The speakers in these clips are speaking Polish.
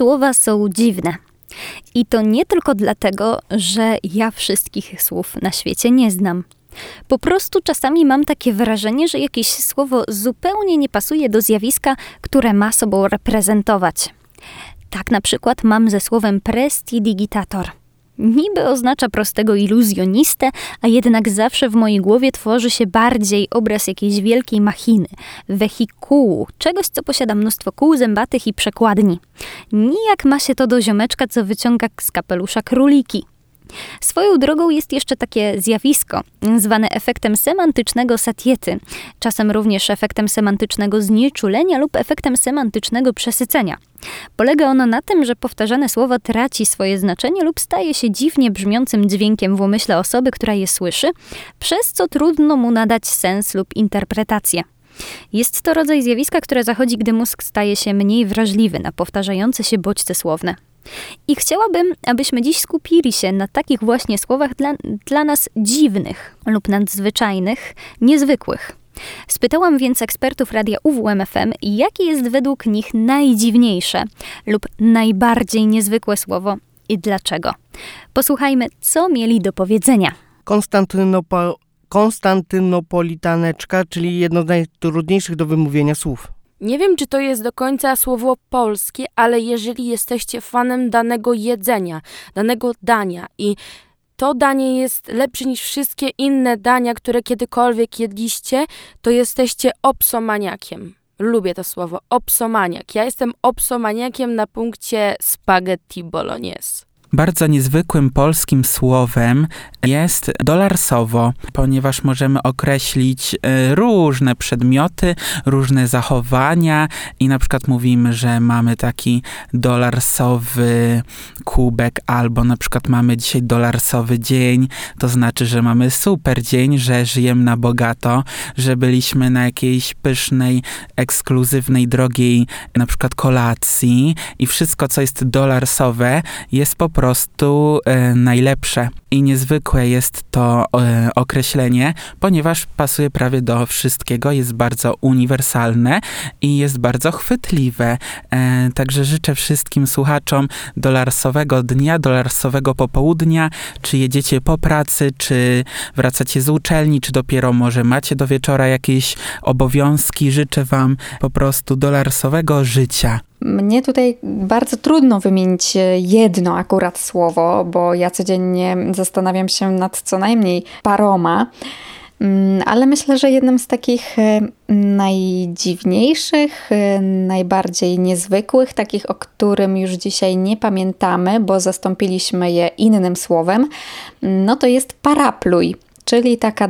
Słowa są dziwne. I to nie tylko dlatego, że ja wszystkich słów na świecie nie znam. Po prostu czasami mam takie wrażenie, że jakieś słowo zupełnie nie pasuje do zjawiska, które ma sobą reprezentować. Tak na przykład mam ze słowem prestidigitator. Niby oznacza prostego iluzjonistę, a jednak zawsze w mojej głowie tworzy się bardziej obraz jakiejś wielkiej machiny, wehikułu, czegoś, co posiada mnóstwo kół zębatych i przekładni. Nijak ma się to do ziomeczka, co wyciąga z kapelusza króliki. Swoją drogą jest jeszcze takie zjawisko, zwane efektem semantycznego satiety, czasem również efektem semantycznego znieczulenia lub efektem semantycznego przesycenia. Polega ono na tym, że powtarzane słowo traci swoje znaczenie lub staje się dziwnie brzmiącym dźwiękiem w umyśle osoby, która je słyszy, przez co trudno mu nadać sens lub interpretację. Jest to rodzaj zjawiska, które zachodzi, gdy mózg staje się mniej wrażliwy na powtarzające się bodźce słowne. I chciałabym, abyśmy dziś skupili się na takich właśnie słowach dla nas dziwnych lub nadzwyczajnych, niezwykłych. Spytałam więc ekspertów radia UWMFM, jakie jest według nich najdziwniejsze lub najbardziej niezwykłe słowo i dlaczego. Posłuchajmy, co mieli do powiedzenia. Konstantynopolitaneczka, czyli jedno z najtrudniejszych do wymówienia słów. Nie wiem, czy to jest do końca słowo polskie, ale jeżeli jesteście fanem danego jedzenia, danego dania i to danie jest lepsze niż wszystkie inne dania, które kiedykolwiek jedliście, to jesteście opsomaniakiem. Lubię to słowo, opsomaniak. Ja jestem opsomaniakiem na punkcie spaghetti bolognese. Bardzo niezwykłym polskim słowem jest dolarsowo, ponieważ możemy określić różne przedmioty, różne zachowania i na przykład mówimy, że mamy taki dolarsowy kubek albo na przykład mamy dzisiaj dolarsowy dzień, to znaczy, że mamy super dzień, że żyjemy na bogato, że byliśmy na jakiejś pysznej, ekskluzywnej, drogiej na przykład kolacji i wszystko, co jest dolarsowe, jest po prostu najlepsze. I niezwykłe jest to określenie, ponieważ pasuje prawie do wszystkiego, jest bardzo uniwersalne i jest bardzo chwytliwe. Także życzę wszystkim słuchaczom dolarsowego dnia, dolarsowego popołudnia, czy jedziecie po pracy, czy wracacie z uczelni, czy dopiero może macie do wieczora jakieś obowiązki. Życzę wam po prostu dolarsowego życia. Mnie tutaj bardzo trudno wymienić jedno akurat słowo, bo ja codziennie zastanawiam się nad co najmniej paroma, ale myślę, że jednym z takich najdziwniejszych, najbardziej niezwykłych, takich, o którym już dzisiaj nie pamiętamy, bo zastąpiliśmy je innym słowem, no to jest parapluj, czyli taka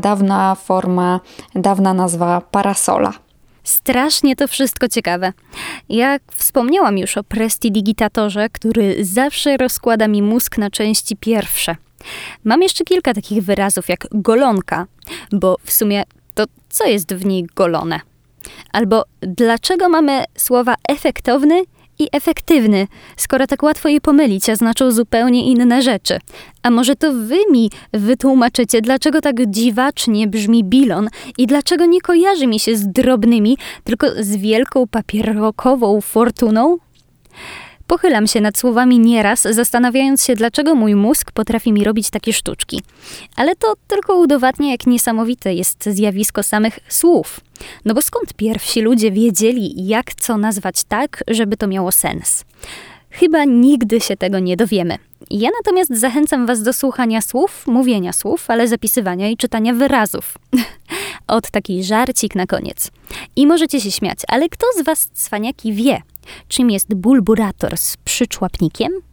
dawna nazwa parasola. Strasznie to wszystko ciekawe. Jak wspomniałam już o prestidigitatorze, który zawsze rozkłada mi mózg na części pierwsze. Mam jeszcze kilka takich wyrazów jak golonka, bo w sumie to co jest w niej golone? Albo dlaczego mamy słowa efektowny i efektywny, skoro tak łatwo je pomylić, a znaczą zupełnie inne rzeczy. A może to wy mi wytłumaczycie, dlaczego tak dziwacznie brzmi bilon i dlaczego nie kojarzy mi się z drobnymi, tylko z wielką papierokową fortuną? Pochylam się nad słowami nieraz, zastanawiając się, dlaczego mój mózg potrafi mi robić takie sztuczki. Ale to tylko udowadnia, jak niesamowite jest zjawisko samych słów. No bo skąd pierwsi ludzie wiedzieli, jak co nazwać tak, żeby to miało sens? Chyba nigdy się tego nie dowiemy. Ja natomiast zachęcam was do słuchania słów, mówienia słów, ale zapisywania i czytania wyrazów. Od taki żarcik na koniec. I możecie się śmiać, ale kto z was, cwaniaki, wie, czym jest bulburator z przyczłapnikiem?